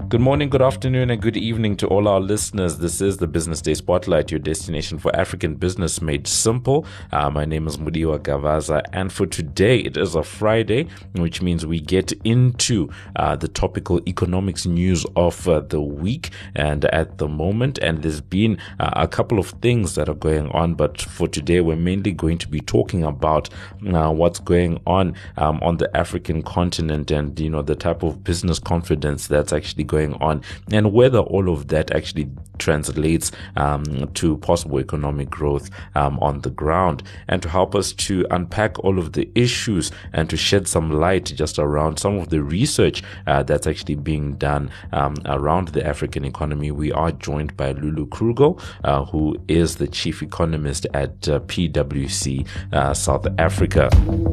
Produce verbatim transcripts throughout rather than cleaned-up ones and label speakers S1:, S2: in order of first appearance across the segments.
S1: Good morning, good afternoon, and good evening to all our listeners. This is the Business Day Spotlight, your destination for African business made simple. Uh, my name is Mudiwa Gavaza, and for today, it is a Friday, which means we get into uh, the topical economics news of uh, the week and at the moment. And there's been uh, a couple of things that are going on, but for today, we're mainly going to be talking about uh, what's going on um, on the African continent and, you know, the type of business confidence that's actually going on and whether all of that actually translates um, to possible economic growth um, on the ground. And to help us to unpack all of the issues and to shed some light just around some of the research uh, that's actually being done um, around the African economy, we are joined by Lulu Krugel, uh, who is the chief economist at uh, P W C uh, South Africa.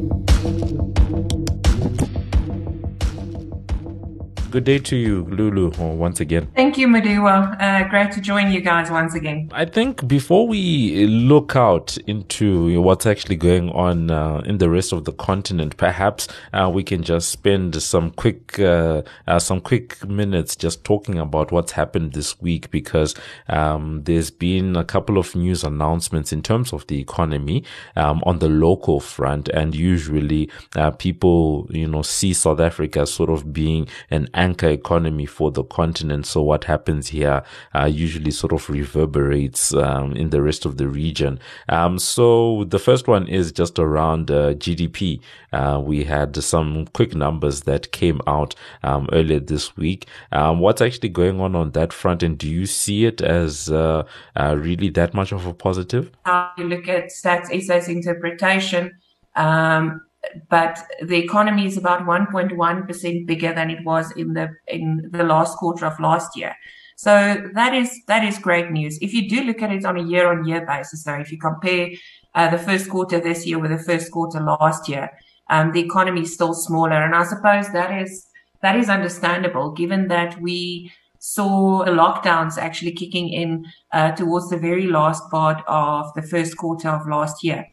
S1: Good day to you, Lulu, once again.
S2: Thank you, Mudiwa. Uh, great to join you guys once again.
S1: I think before we look out into what's actually going on uh, in the rest of the continent, perhaps uh, we can just spend some quick uh, uh, some quick minutes just talking about what's happened this week, because um, there's been a couple of news announcements in terms of the economy um, on the local front, and usually uh, people, you know, see South Africa as sort of being an anchor economy for the continent. So what happens here uh, usually sort of reverberates um, in the rest of the region. Um, so the first one is just around uh, G D P. Uh, we had some quick numbers that came out um, earlier this week. Um, what's actually going on on that front, and do you see it as uh, uh, really that much of a positive?
S2: How you look at Stats S A's interpretation, um, but the economy is about one point one percent bigger than it was in the in the last quarter of last year. So that is that is great news. If you do look at it on a year-on-year basis, though, if you compare uh, the first quarter this year with the first quarter last year, um, the economy is still smaller, and I suppose that is that is understandable, given that we saw lockdowns actually kicking in uh, towards the very last part of the first quarter of last year.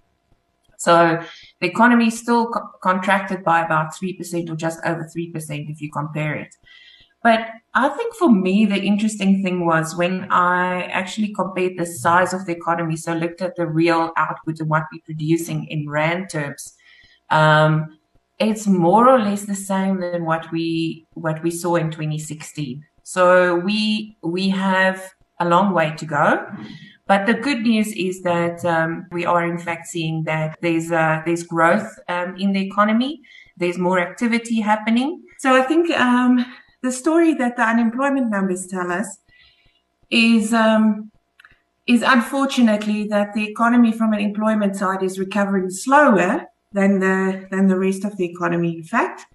S2: So the economy is still co- contracted by about three percent or just over three percent if you compare it. But I think for me, the interesting thing was when I actually compared the size of the economy, so looked at the real output and what we're producing in rand terms, um, it's more or less the same than what we what we saw in twenty sixteen. So we we have a long way to go. But the good news is that um, we are in fact seeing that there's uh, there's growth um, in the economy. There's more activity happening. So I think um, the story that the unemployment numbers tell us is um, is unfortunately that the economy from an employment side is recovering slower than the than the rest of the economy, in fact.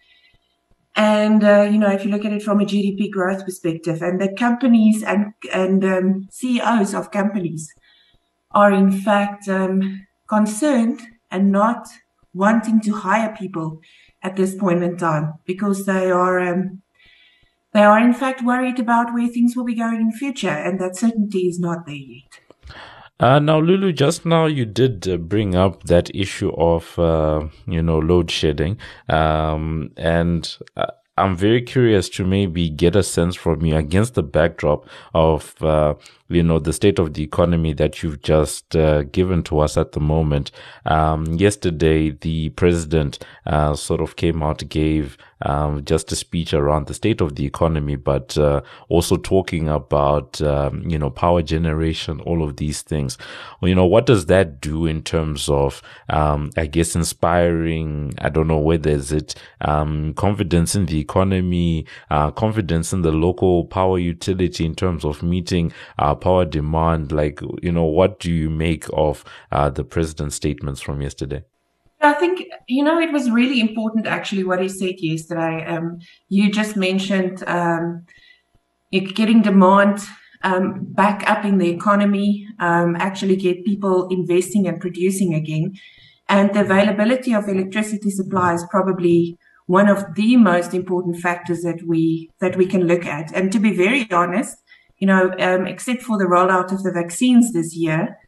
S2: And, uh, you know, if you look at it from a G D P growth perspective, and the companies and, and um, C E Os of companies are in fact um, concerned and not wanting to hire people at this point in time, because they are, um, they are in fact worried about where things will be going in future, and that certainty is not there yet.
S1: Uh, now, Lulu, just now you did uh, bring up that issue of, uh, you know, load shedding. Um, and uh, I'm very curious to maybe get a sense from you against the backdrop of, uh, you know, the state of the economy that you've just uh, given to us at the moment. Um, yesterday, the president uh, sort of came out, gave um, just a speech around the state of the economy, but uh, also talking about, um, you know, power generation, all of these things. Well, you know, what does that do in terms of, um, I guess, inspiring, I don't know whether is it um, confidence in the economy, uh, confidence in the local power utility in terms of meeting uh, power demand? Like, you know, what do you make of uh, the president's statements from yesterday?
S2: I think, you know, it was really important actually what he said yesterday. Um, you just mentioned um, getting demand um, back up in the economy, um, actually get people investing and producing again. And the availability of electricity supply is probably one of the most important factors that we that we can look at. And to be very honest, you know, um, except for the rollout of the vaccines this year,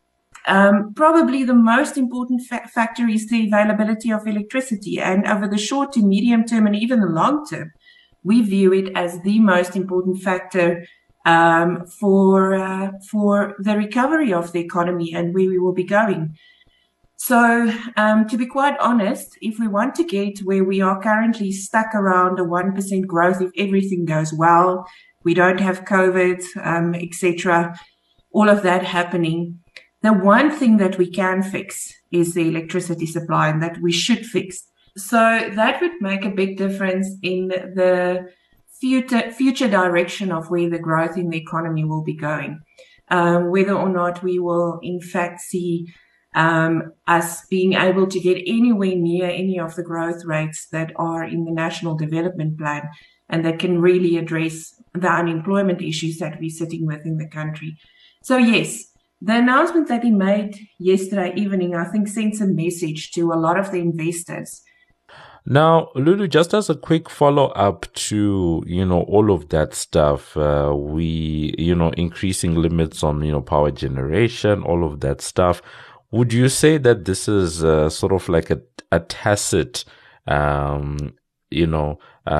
S2: Um, probably the most important fa- factor is the availability of electricity. And over the short to medium term and even the long term, we view it as the most important factor um, for uh, for the recovery of the economy and where we will be going. So, um, to be quite honest, if we want to get where we are currently stuck around a one percent growth, if everything goes well, we don't have COVID, um, et cetera, all of that happening, the one thing that we can fix is the electricity supply, and that we should fix. So that would make a big difference in the future, future direction of where the growth in the economy will be going. Um, whether or not we will, in fact, see um, us being able to get anywhere near any of the growth rates that are in the National Development Plan and that can really address the unemployment issues that we're sitting with in the country. So, yes, the announcement that he made yesterday evening, I think, sends a message to a lot of the investors.
S1: Now, Lulu, just as a quick follow-up to, you know, all of that stuff, uh, we, you know, increasing limits on, you know, power generation, all of that stuff. Would you say that this is uh, sort of like a, a tacit, um, you know,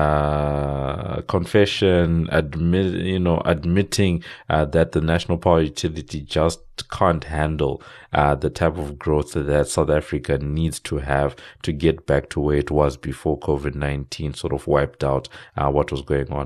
S1: uh, confession, admit, you know, admitting uh, that the national power utility just can't handle uh, the type of growth that South Africa needs to have to get back to where it was before COVID nineteen sort of wiped out uh, what was going on?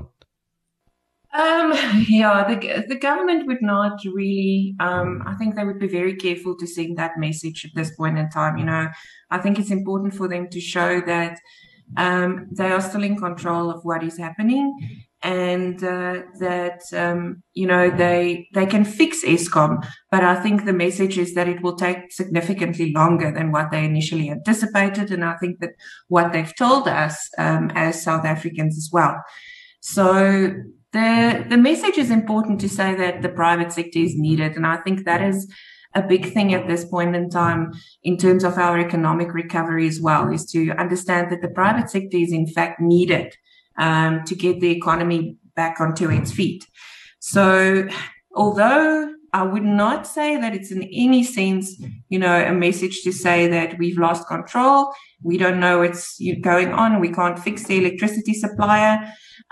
S2: Um, yeah, the the government would not really, um, I think they would be very careful to send that message at this point in time. You know, I think it's important for them to show that Um, they are still in control of what is happening, and uh, that um, you know they they can fix Eskom. But I think the message is that it will take significantly longer than what they initially anticipated, and I think that what they've told us um, as South Africans as well. So the the message is important to say that the private sector is needed, and I think that is a big thing at this point in time in terms of our economic recovery as well, is to understand that the private sector is in fact needed um, to get the economy back onto its feet. So although I would not say that it's in any sense, you know, a message to say that we've lost control, we don't know what's going on, we can't fix the electricity supplier,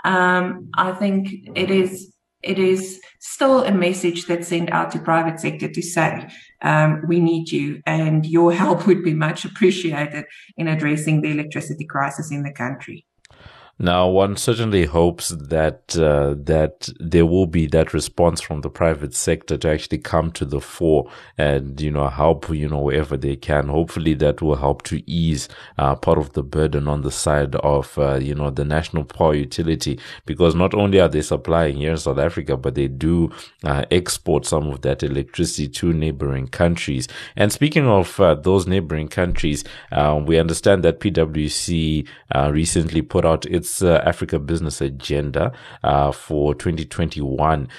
S2: um, I think it is It is still a message that's sent out to private sector to say, um, we need you and your help would be much appreciated in addressing the electricity crisis in the country.
S1: Now, one certainly hopes that uh, that there will be that response from the private sector to actually come to the fore and, you know, help, you know, wherever they can. Hopefully that will help to ease uh, part of the burden on the side of, uh, you know, the national power utility, because not only are they supplying here in South Africa, but they do uh, export some of that electricity to neighboring countries. And speaking of uh, those neighboring countries, uh, we understand that P W C uh, recently put out its Uh, Africa Business Agenda uh, for twenty twenty-one.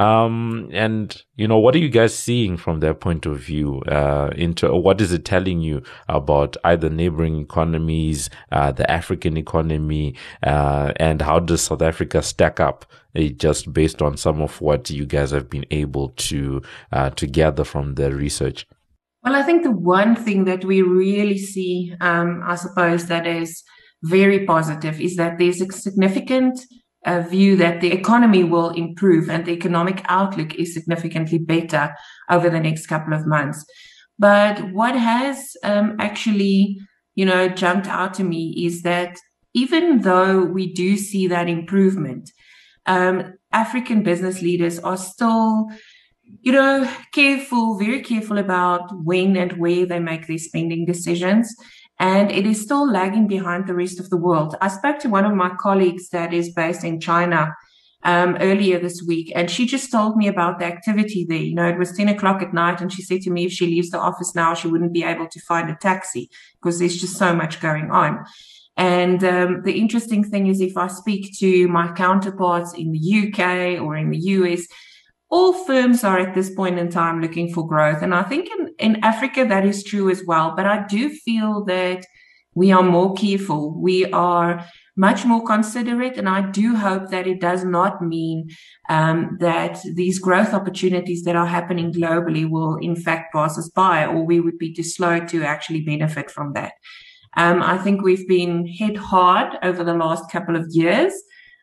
S1: Um, and, you know, what are you guys seeing from their point of view? Uh, into what is it telling you about either neighboring economies, uh, the African economy, uh, and how does South Africa stack up uh, just based on some of what you guys have been able to, uh, to gather from the research?
S2: Well, I think the one thing that we really see, um, I suppose that is very positive, is that there's a significant uh, view that the economy will improve and the economic outlook is significantly better over the next couple of months. But what has um, actually, you know, jumped out to me is that even though we do see that improvement, um, African business leaders are still, you know, careful, very careful about when and where they make their spending decisions. And it is still lagging behind the rest of the world. I spoke to one of my colleagues that is based in China um, earlier this week, and she just told me about the activity there. You know, it was ten o'clock at night, and she said to me if she leaves the office now, she wouldn't be able to find a taxi because there's just so much going on. And um, the interesting thing is, if I speak to my counterparts in the U K or in the U S, all firms are at this point in time looking for growth. And I think in, in Africa, that is true as well. But I do feel that we are more careful. We are much more considerate. And I do hope that it does not mean um, that these growth opportunities that are happening globally will in fact pass us by, or we would be too slow to actually benefit from that. Um, I think we've been hit hard over the last couple of years.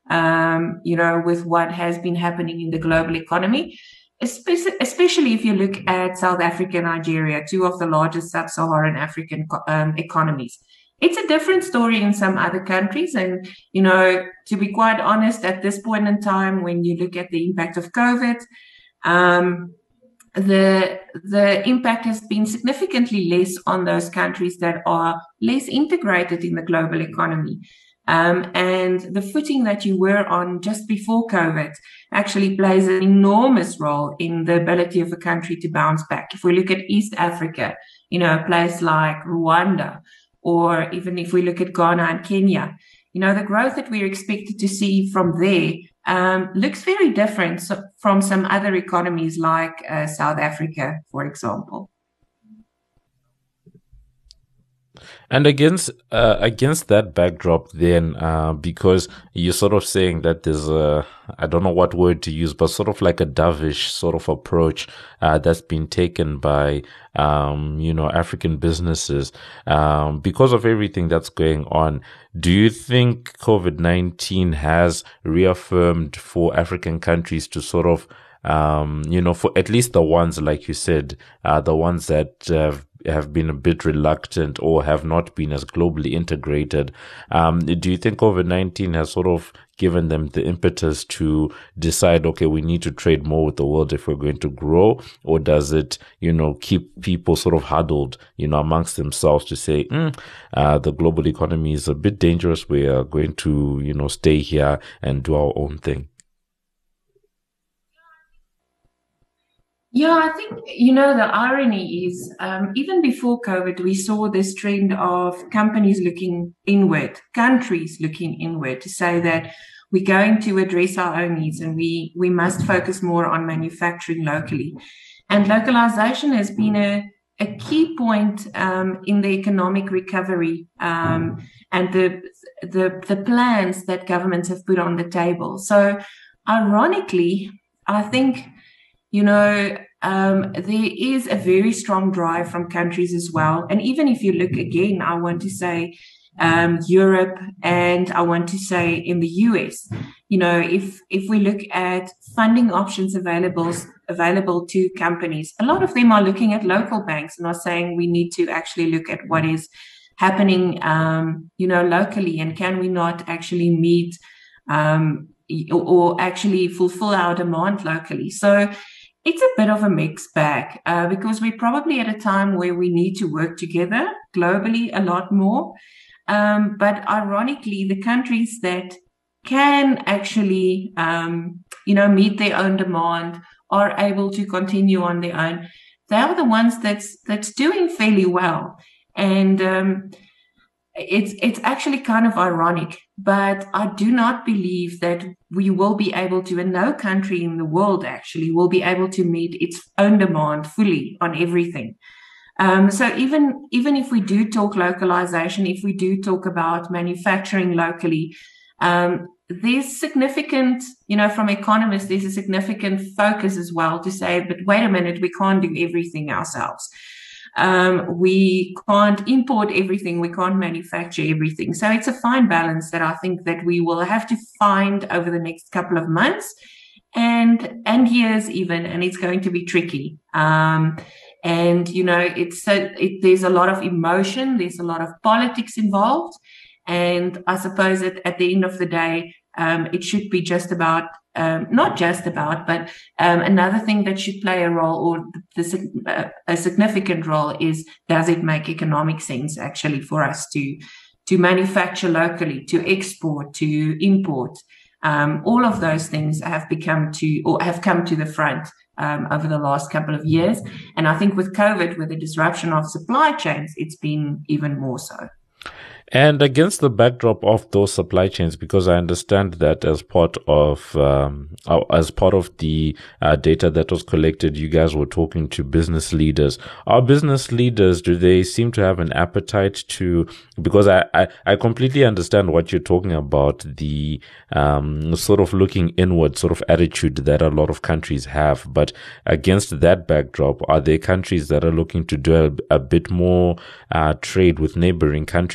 S2: um, you know, with what has been happening in the global economy, especially, especially if you look at South Africa and Nigeria, two of the largest sub-Saharan African um, economies. It's a different story in some other countries. And, you know, to be quite honest, at this point in time, when you look at the impact of COVID, um, the the impact has been significantly less on those countries that are less integrated in the global economy. Um, and the footing that you were on just before COVID actually plays an enormous role in the ability of a country to bounce back. If we look at East Africa, you know, a place like Rwanda, or even if we look at Ghana and Kenya, you know, the growth that we're expected to see from there um, looks very different from some other economies like uh, South Africa, for example.
S1: And against uh, against that backdrop, then, uh, because you're sort of saying that there's a, I don't know what word to use, but sort of like a dovish sort of approach uh, that's been taken by, um, you know, African businesses um, because of everything that's going on. Do you think COVID nineteen has reaffirmed for African countries to sort of, um, you know, for at least the ones, like you said, uh, the ones that uh, have been a bit reluctant or have not been as globally integrated. Um, do you think COVID nineteen has sort of given them the impetus to decide, okay, we need to trade more with the world if we're going to grow? Or does it, you know, keep people sort of huddled, you know, amongst themselves to say, mm, uh, the global economy is a bit dangerous. We are going to, you know, stay here and do our own thing?
S2: Yeah, I think, you know, the irony is, um, even before COVID, we saw this trend of companies looking inward, countries looking inward to say that we're going to address our own needs and we, we must focus more on manufacturing locally. And localization has been a, a key point um, in the economic recovery um, and the, the, the plans that governments have put on the table. So ironically, I think, you know, um, there is a very strong drive from countries as well. And even if you look again, I want to say um, Europe and I want to say in the U S, you know, if if we look at funding options available available to companies, a lot of them are looking at local banks and are saying we need to actually look at what is happening, um, you know, locally, and can we not actually meet um, or, or actually fulfill our demand locally. So it's a bit of a mixed bag uh, because we're probably at a time where we need to work together globally a lot more. Um, but ironically, the countries that can actually, um, you know, meet their own demand, are able to continue on their own, they are the ones that's that's doing fairly well. And um, it's it's actually kind of ironic, but I do not believe that we will be able to, and no country in the world actually will be able to meet its own demand fully on everything. Um, so even even if we do talk localization, if we do talk about manufacturing locally, um, there's significant, you know, from economists, there's a significant focus as well to say, but wait a minute, we can't do everything ourselves. Um, we can't import everything. We can't manufacture everything. So it's a fine balance that I think that we will have to find over the next couple of months and, and years even, and it's going to be tricky. Um, and, you know, it's, so it, there's a lot of emotion. There's a lot of politics involved. And I suppose that at the end of the day, um, it should be just about, um, not just about, but um, another thing that should play a role, or the, uh, a significant role, is does it make economic sense actually for us to to manufacture locally, to export, to import? Um, all of those things have become to or have come to the front um, over the last couple of years, and I think with COVID, with the disruption of supply chains, it's been even more so.
S1: And against the backdrop of those supply chains, because I understand that as part of um, as part of the uh, data that was collected, you guys were talking to business leaders. Our business leaders, do they seem to have an appetite to? Because I I, I completely understand what you're talking about, the um, sort of looking inward sort of attitude that a lot of countries have. But against that backdrop, are there countries that are looking to do a, a bit more uh, trade with neighboring countries as opposed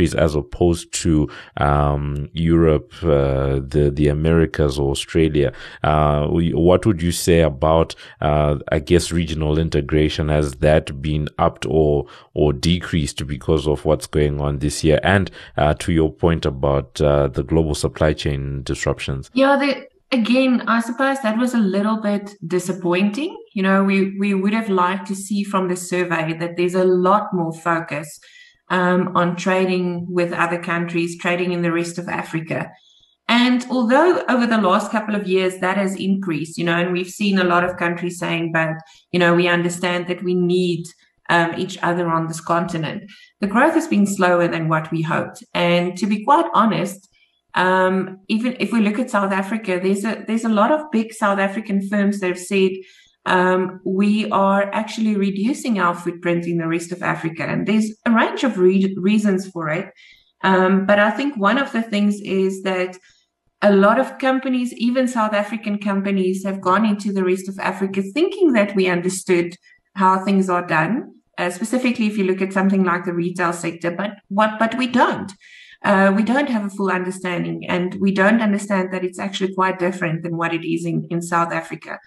S1: opposed to um, Europe, uh, the the Americas, or Australia. Uh, what would you say about, uh, I guess, regional integration? Has that been upped or or decreased because of what's going on this year? And uh, to your point about uh, the global supply chain disruptions.
S2: Yeah, the, again, I suppose that was a little bit disappointing. You know, we, we would have liked to see from the survey that there's a lot more focus um, on trading with other countries, trading in the rest of Africa. And although over the last couple of years that has increased, you know, and we've seen a lot of countries saying, but, you know, we understand that we need um, each other on this continent, the growth has been slower than what we hoped. And to be quite honest, Um, even if we look at South Africa, there's a there's a lot of big South African firms that have said um, we are actually reducing our footprint in the rest of Africa, and there's a range of re- reasons for it. Um, but I think one of the things is that a lot of companies, even South African companies, have gone into the rest of Africa thinking that we understood how things are done. Uh, specifically, if you look at something like the retail sector, but what but we don't. Uh, we don't have a full understanding, and we don't understand that it's actually quite different than what it is in, in South Africa.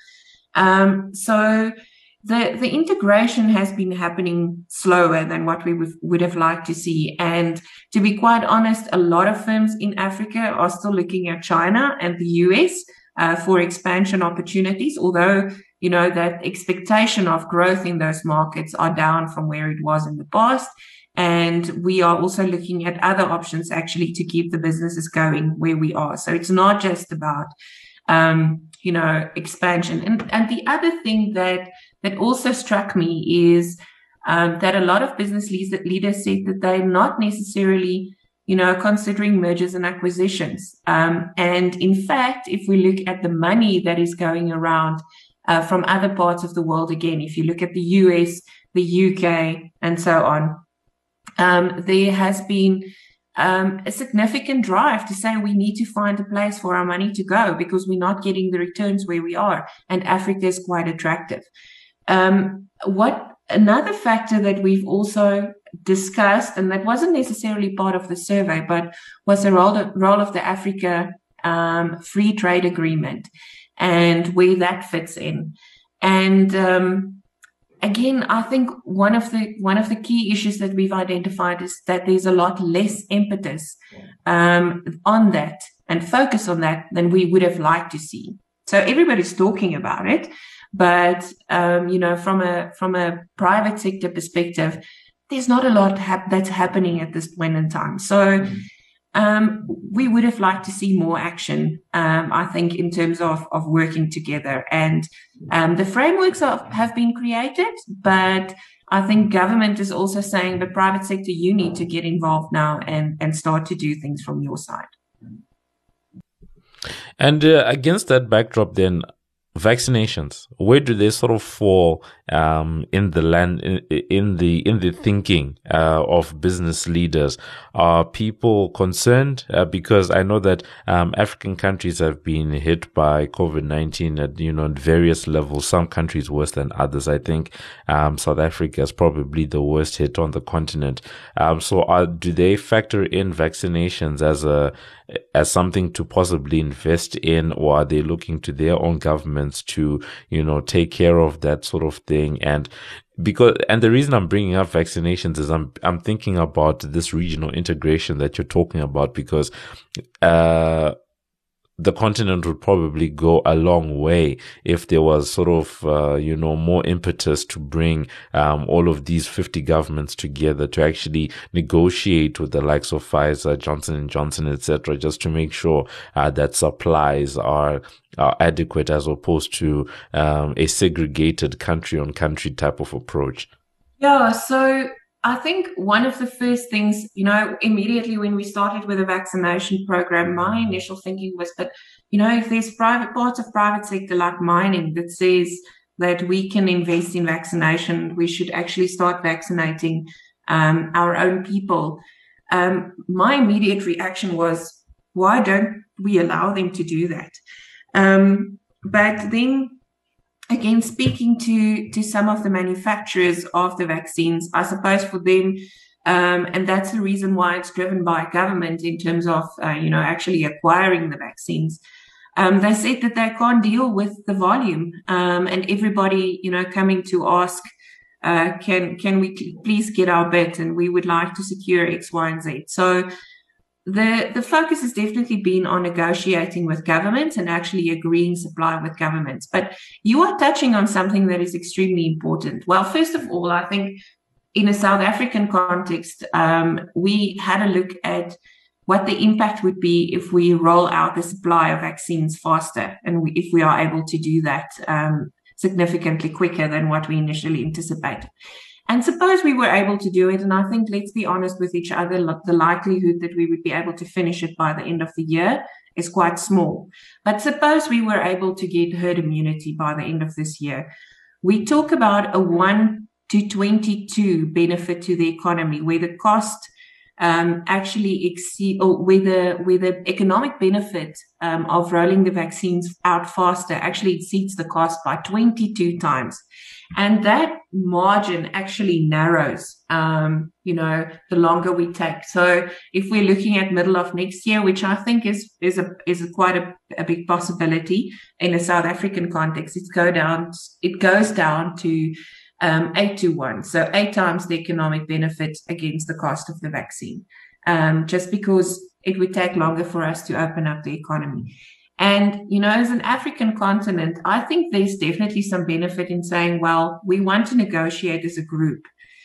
S2: Um, so the, the integration has been happening slower than what we would, would have liked to see. And to be quite honest, a lot of firms in Africa are still looking at China and the U S uh, for expansion opportunities, although, you know, that expectation of growth in those markets are down from where it was in the past. And we are also looking at other options actually to keep the businesses going where we are. So it's not just about, um, you know, expansion. And, and the other thing that, that also struck me is um, that a lot of business leaders said that they're not necessarily, you know, considering mergers and acquisitions. Um, and in fact, if we look at the money that is going around uh, from other parts of the world, again, if you look at the U S, the U K, and so on, Um, there has been um, a significant drive to say we need to find a place for our money to go because we're not getting the returns where we are, and Africa is quite attractive. Um, what another factor that we've also discussed, and that wasn't necessarily part of the survey, but was the role of, role of the Africa um, Free Trade Agreement and where that fits in. And um, Again, I think one of the one of the key issues that we've identified is that there's a lot less impetus um, on that and focus on that than we would have liked to see. So everybody's talking about it, but um, you know, from a from a private sector perspective, there's not a lot hap- that's happening at this point in time. So. Mm-hmm. Um, we would have liked to see more action, um, I think, in terms of, of working together. And um, the frameworks are, have been created, but I think government is also saying, but private sector, you need to get involved now and, and start to do things from your side.
S1: And uh, against that backdrop, then, vaccinations, where do they sort of fall um, in the land in, in the in the thinking uh, of business leaders? Are people concerned? Uh, because I know that um, African countries have been hit by COVID nineteen at you know at various levels. Some countries worse than others. I think um, South Africa is probably the worst hit on the continent. Um, so, are, do they factor in vaccinations as a as something to possibly invest in, or are they looking to their own governments to, you know, take care of that sort of thing? And because, and the reason I'm bringing up vaccinations is I'm, I'm thinking about this regional integration that you're talking about, because, uh, the continent would probably go a long way if there was sort of, uh, you know, more impetus to bring um, all of these fifty governments together to actually negotiate with the likes of Pfizer, Johnson and Johnson, et cetera, just to make sure uh, that supplies are, are adequate, as opposed to um, a segregated country-on-country type of approach.
S2: Yeah, so I think one of the first things, you know, immediately when we started with the vaccination program, my initial thinking was that, you know, if there's private parts of private sector like mining that says that we can invest in vaccination, we should actually start vaccinating um, our own people. Um, my immediate reaction was, why don't we allow them to do that? Um, but then Again, speaking to, to some of the manufacturers of the vaccines, I suppose for them, Um, and that's the reason why it's driven by government in terms of, uh, you know, actually acquiring the vaccines. Um, they said that they can't deal with the volume, um, and everybody, you know, coming to ask, uh, can can we please get our bit, and we would like to secure X, Y, and Z. So the the focus has definitely been on negotiating with governments and actually agreeing supply with governments. But you are touching on something that is extremely important. Well, first of all, I think in a South African context, um, we had a look at what the impact would be if we roll out the supply of vaccines faster, and we, if we are able to do that um, significantly quicker than what we initially anticipated. And suppose we were able to do it, and I think, let's be honest with each other, the likelihood that we would be able to finish it by the end of the year is quite small. But suppose we were able to get herd immunity by the end of this year. We talk about a one to twenty-two benefit to the economy, where the cost um, actually exceed, or where the, where the economic benefit um, of rolling the vaccines out faster actually exceeds the cost by twenty-two times. And that margin actually narrows, um, you know, the longer we take. So if we're looking at middle of next year, which I think is is a is a quite a, a big possibility in a South African context, it's go down. It goes down to um, eight to one, so eight times the economic benefit against the cost of the vaccine, um, just because it would take longer for us to open up the economy. And, you know, as an African continent, I think there's definitely some benefit in saying, well, we want to negotiate as a group.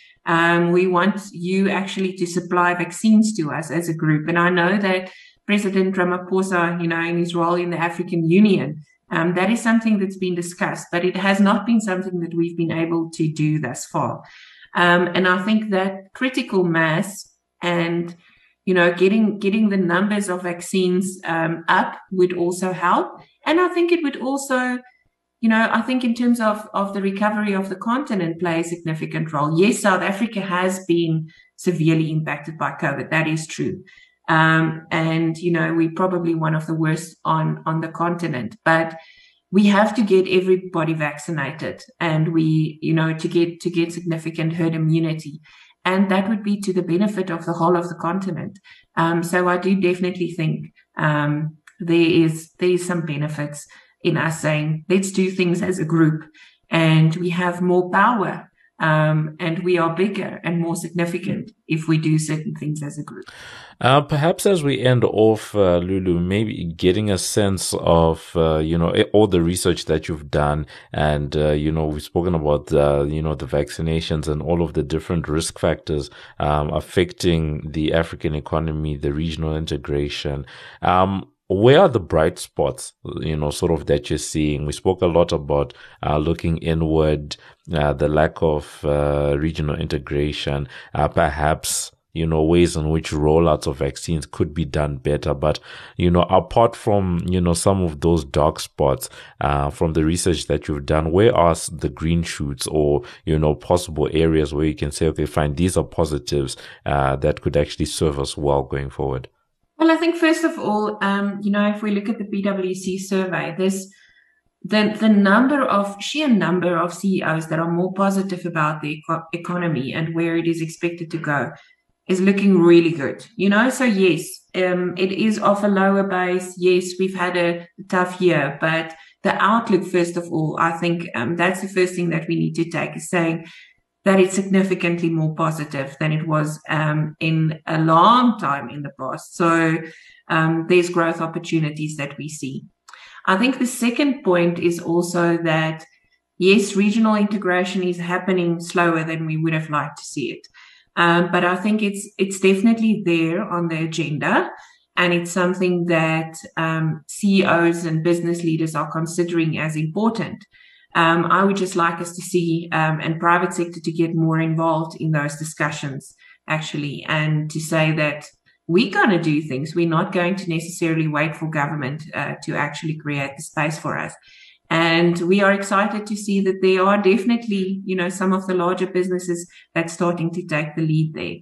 S2: Um, we want you actually to supply vaccines to us as a group. And I know that President Ramaphosa, you know, in his role in the African Union, um, that is something that's been discussed, but it has not been something that we've been able to do thus far. Um, and I think that critical mass and you know, getting getting the numbers of vaccines um, up would also help. And I think it would also, you know, I think in terms of, of the recovery of the continent play a significant role. Yes, South Africa has been severely impacted by COVID. That is true. Um, and, you know, we're probably one of the worst on, on the continent. But we have to get everybody vaccinated, and we, you know, to get to get significant herd immunity. And that would be to the benefit of the whole of the continent. Um, so I do definitely think um, there is there is some benefits in us saying, let's do things as a group, and we have more power, um, and we are bigger and more significant if we do certain things as a group.
S1: Uh, perhaps as we end off, uh, Lulu, maybe getting a sense of, uh, you know, all the research that you've done, and, uh, you know, we've spoken about, uh, you know, the vaccinations and all of the different risk factors, um, affecting the African economy, the regional integration. Um, Where are the bright spots, you know, sort of that you're seeing? We spoke a lot about, uh, looking inward, uh, the lack of, uh, regional integration, uh, perhaps, you know, ways in which rollouts of vaccines could be done better. But, you know, apart from, you know, some of those dark spots, uh, from the research that you've done, where are the green shoots or, you know, possible areas where you can say, okay, fine, these are positives, uh, that could actually serve us well going forward?
S2: Well, I think first of all, um, you know, if we look at the P W C survey, there's the, the number of, sheer number of C E Os that are more positive about the eco- economy and where it is expected to go is looking really good, you know. So yes, um, it is off a lower base. Yes, we've had a tough year, but the outlook, first of all, I think um, that's the first thing that we need to take, is saying that it's significantly more positive than it was um, in a long time in the past. So um, there's growth opportunities that we see. I think the second point is also that, yes, regional integration is happening slower than we would have liked to see it. Um, but I think it's it's definitely there on the agenda, and it's something that um, C E Os and business leaders are considering as important. Um, I would just like us to see um, and private sector to get more involved in those discussions, actually, and to say that we're going to do things. We're not going to necessarily wait for government uh, to actually create the space for us. And we are excited to see that there are definitely, you know, some of the larger businesses that's starting to take the lead there.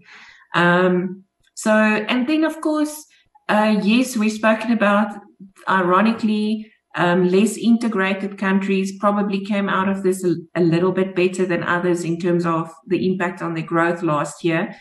S2: Um, so, and then of course, uh, yes, we've spoken about, ironically, um, less integrated countries probably came out of this a, a little bit better than others in terms of the impact on their growth last year.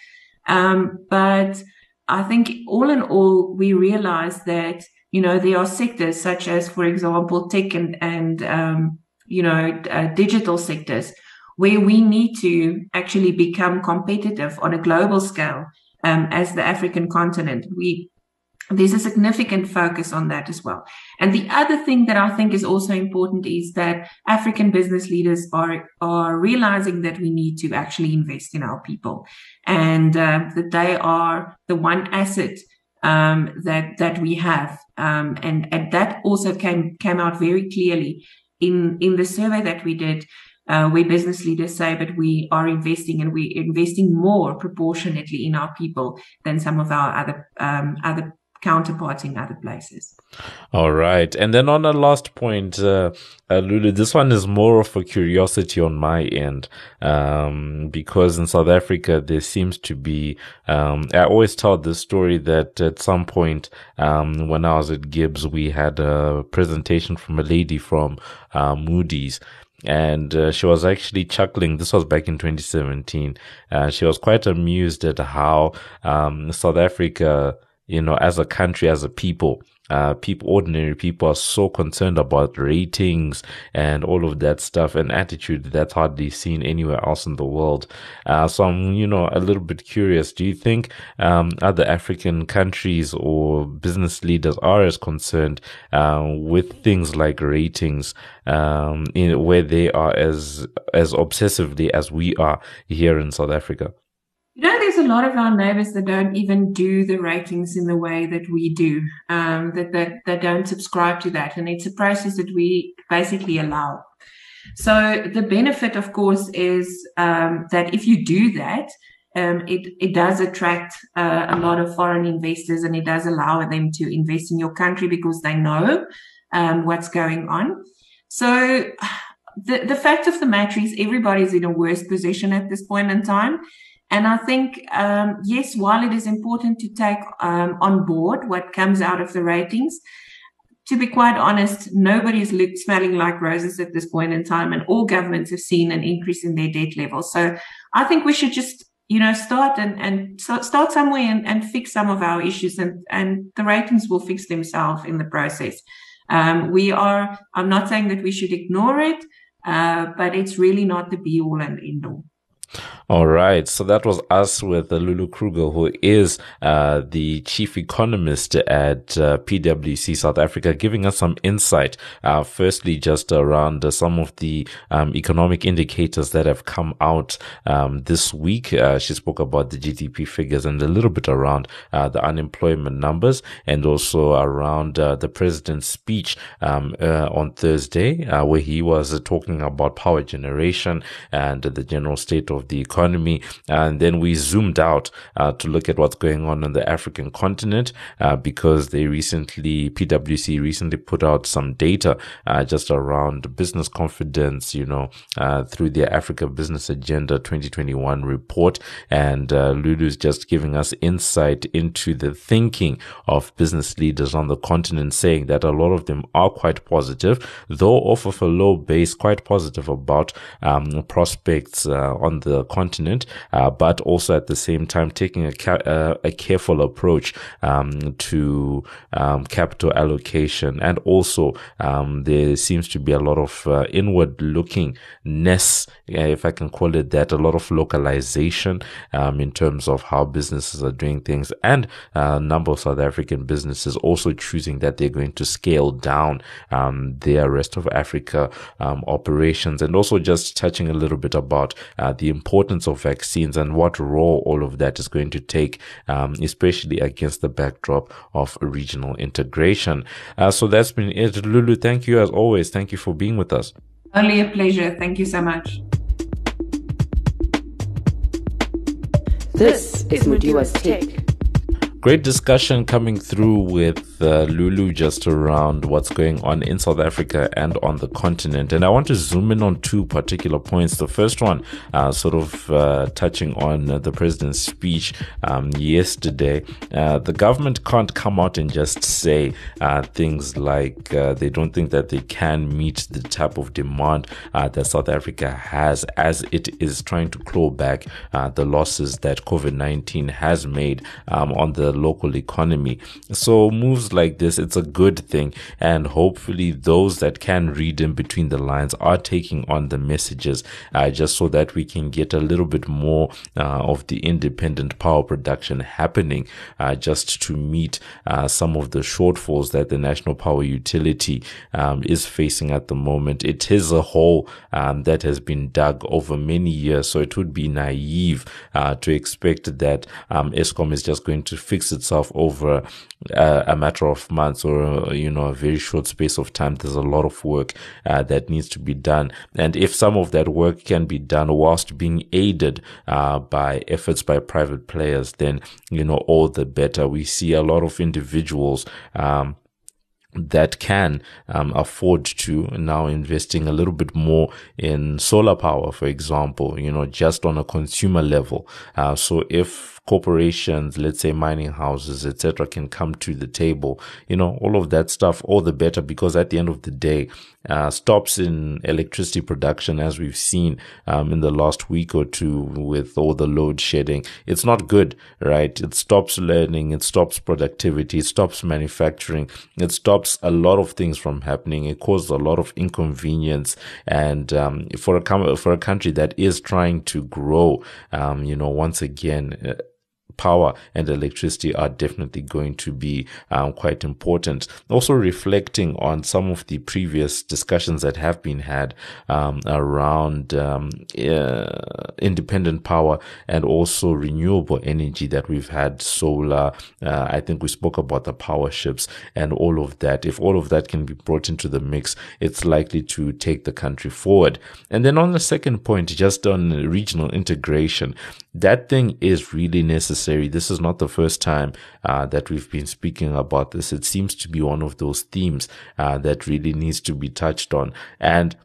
S2: Um, but I think all in all, we realize that, you know, there are sectors such as, for example, tech and, and um, you know, uh, digital sectors where we need to actually become competitive on a global scale um, as the African continent. We There's a significant focus on that as well. And the other thing that I think is also important is that African business leaders are, are realizing that we need to actually invest in our people, and uh, that they are the one asset um, that, that we have. Um, and, and that also came, came out very clearly in, in the survey that we did, uh, where business leaders say that we are investing, and we're investing more proportionately in our people than some of our other, um, other counterparts in other places.
S1: All right. And then on a last point, uh, uh, Lulu, this one is more of a curiosity on my end, um, because in South Africa, there seems to be, um, I always tell this story that at some point, um, when I was at Gibbs, we had a presentation from a lady from, uh, Moody's. And uh, she was actually chuckling. This was back in twenty seventeen. Uh, she was quite amused at how, um, South Africa, you know, as a country, as a people, uh, people, ordinary people are so concerned about ratings and all of that stuff, and attitude that's hardly seen anywhere else in the world. Uh, so I'm, you know, a little bit curious. Do you think, um, other African countries or business leaders are as concerned, uh, with things like ratings, um, in where they are as, as obsessively as we are here in South Africa?
S2: You know, there's a lot of our neighbors that don't even do the ratings in the way that we do, um, that, that, that don't subscribe to that. And it's a process that we basically allow. So the benefit, of course, is um, that if you do that, um, it, it does attract uh, a lot of foreign investors, and it does allow them to invest in your country because they know um, what's going on. So the, the fact of the matter is everybody's in a worse position at this point in time. And I think, um, yes, while it is important to take um, on board what comes out of the ratings, to be quite honest, nobody is look, smelling like roses at this point in time, and all governments have seen an increase in their debt levels. So I think we should just, you know, start and, and so start somewhere and, and fix some of our issues, and, and the ratings will fix themselves in the process. Um, we are, I'm not saying that we should ignore it, uh, but it's really not the be all and end all.
S1: All right. So that was us with uh, Lulu Kruger, who is uh, the chief economist at uh, P W C South Africa, giving us some insight. Uh, firstly, just around uh, some of the um, economic indicators that have come out um, this week. Uh, she spoke about the G D P figures and a little bit around uh, the unemployment numbers, and also around uh, the president's speech um, uh, on Thursday, uh, where he was uh, talking about power generation and uh, the general state of the economy. And then we zoomed out uh, to look at what's going on on the African continent, uh, because they recently, P W C recently put out some data uh, just around business confidence, you know, uh, through their Africa Business Agenda twenty twenty-one report. And uh, Lulu's just giving us insight into the thinking of business leaders on the continent, saying that a lot of them are quite positive, though off of a low base, quite positive about um, prospects uh, on the continent, uh, but also at the same time taking a, ca- uh, a careful approach um, to um, capital allocation. And also um, there seems to be a lot of uh, inward lookingness, if I can call it that, a lot of localization um, in terms of how businesses are doing things, and uh, a number of South African businesses also choosing that they're going to scale down um, their rest of Africa um, operations. And also just touching a little bit about uh, the importance of vaccines and what role all of that is going to take, um, especially against the backdrop of regional integration. Uh, so that's been it. Lulu, thank you as always. Thank you for being with us.
S2: Only a pleasure. Thank you so much.
S3: This is Mudiwa's Take.
S1: Great discussion coming through with uh, Lulu just around what's going on in South Africa and on the continent. And I want to zoom in on two particular points. The first one, uh, sort of uh, touching on uh, the president's speech um, yesterday. Uh, the government can't come out and just say uh, things like uh, they don't think that they can meet the type of demand uh, that South Africa has as it is trying to claw back uh, the losses that COVID nineteen has made um, on the local economy. So moves like this, it's a good thing, and hopefully those that can read in between the lines are taking on the messages uh, just so that we can get a little bit more uh, of the independent power production happening uh, just to meet uh, some of the shortfalls that the national power utility um, is facing at the moment. It is a hole um, that has been dug over many years, so it would be naive uh, to expect that um, Eskom is just going to fix itself over uh, a matter of months or, you know, a very short space of time. There's a lot of work uh, that needs to be done. And if some of that work can be done whilst being aided uh, by efforts by private players, then, you know, all the better. We see a lot of individuals um, that can um, afford to now investing a little bit more in solar power, for example, you know, just on a consumer level. Uh, so if corporations, let's say mining houses, et cetera, can come to the table, you know, all of that stuff, all the better, because at the end of the day, uh, stops in electricity production, as we've seen um, in the last week or two with all the load shedding, it's not good, right? It stops learning, it stops productivity, it stops manufacturing, it stops a lot of things from happening. It causes a lot of inconvenience, and um, for a com- for a country that is trying to grow, um, you know, once again, uh, power and electricity are definitely going to be um, quite important. Also reflecting on some of the previous discussions that have been had um, around um, uh, independent power and also renewable energy that we've had, solar. Uh, I think we spoke about the power ships and all of that. If all of that can be brought into the mix, it's likely to take the country forward. And then on the second point, just on regional integration, that thing is really necessary. This is not the first time uh, that we've been speaking about this. It seems to be one of those themes uh, that really needs to be touched on. And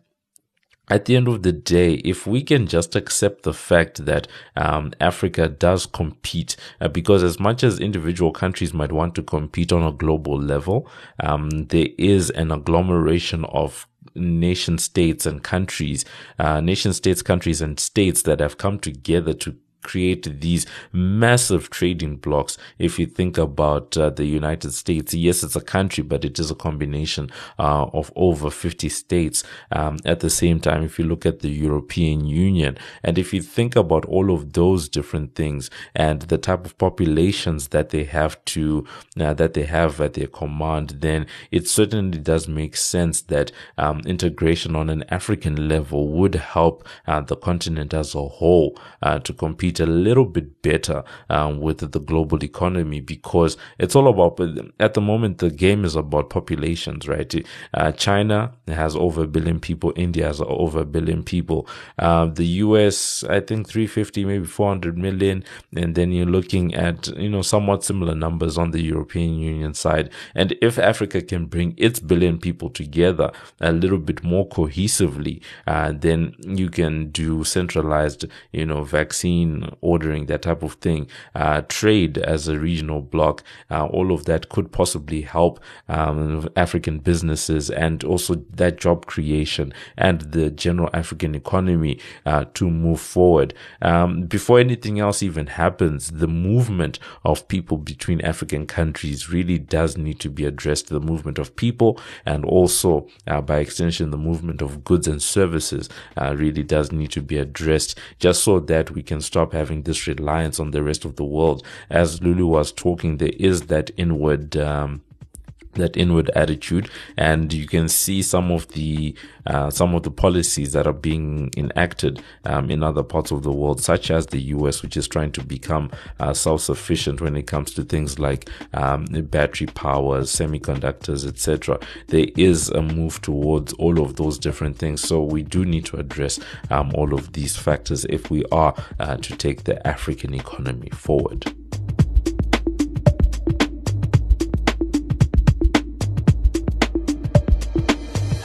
S1: at the end of the day, if we can just accept the fact that um, Africa does compete, uh, because as much as individual countries might want to compete on a global level, um, there is an agglomeration of nation states and countries, uh, nation states, countries and states that have come together to create these massive trading blocks. If you think about uh, the United States, yes, it's a country, but it is a combination uh, of over fifty states. Um, at the same time, if you look at the European Union, and if you think about all of those different things and the type of populations that they have to uh, that they have at their command, then it certainly does make sense that um, integration on an African level would help uh, the continent as a whole uh, to compete a little bit better um, with the global economy, because it's all about, at the moment, the game is about populations, right? Uh, China has over a billion people. India has over a billion people. Uh, the U S, I think three hundred fifty, maybe four hundred million. And then you're looking at, you know, somewhat similar numbers on the European Union side. And if Africa can bring its billion people together a little bit more cohesively, uh, then you can do centralized, you know, vaccine ordering, that type of thing, uh, trade as a regional bloc, uh, all of that could possibly help um, African businesses and also that job creation and the general African economy uh, to move forward. Um, before anything else even happens, the movement of people between African countries really does need to be addressed. The movement of people and also, uh, by extension, the movement of goods and services uh, really does need to be addressed, just so that we can stop having this reliance on the rest of the world. As Lulu was talking, there is that inward um, that inward attitude, and you can see some of the uh, some of the policies that are being enacted um, in other parts of the world, such as the U S, which is trying to become uh, self-sufficient when it comes to things like um, battery power, semiconductors, et cetera. There is a move towards all of those different things, so we do need to address um, all of these factors if we are uh, to take the African economy forward.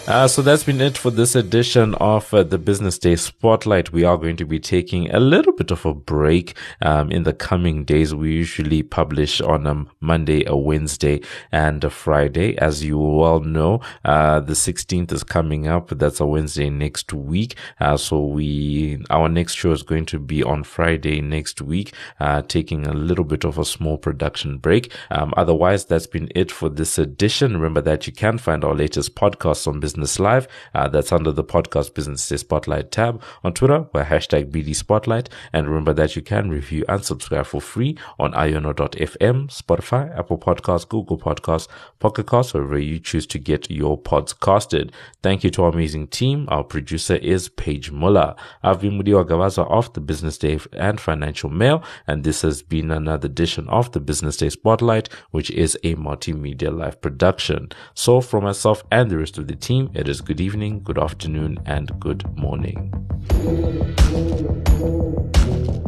S1: Uh, so that's been it for this edition of uh, the Business Day Spotlight. We are going to be taking a little bit of a break um, in the coming days. We usually publish on a Monday, a Wednesday, and a Friday. As you well know, uh, the sixteenth is coming up. That's a Wednesday next week. Uh, so we, our next show is going to be on Friday next week, uh, taking a little bit of a small production break. Um, otherwise, that's been it for this edition. Remember that you can find our latest podcasts on Business Business Live. Uh, that's under the podcast Business Day Spotlight tab. On Twitter, we're hashtag B D Spotlight. And remember that you can review and subscribe for free on iono dot f m, Spotify, Apple Podcasts, Google Podcasts, Pocket Casts, wherever you choose to get your pods casted. Thank you to our amazing team. Our producer is Paige Muller. I've been Mudiwa Gavaza of the Business Day and Financial Mail, and this has been another edition of the Business Day Spotlight, which is a multimedia live production. So from myself and the rest of the team, it is good evening, good afternoon, and good morning.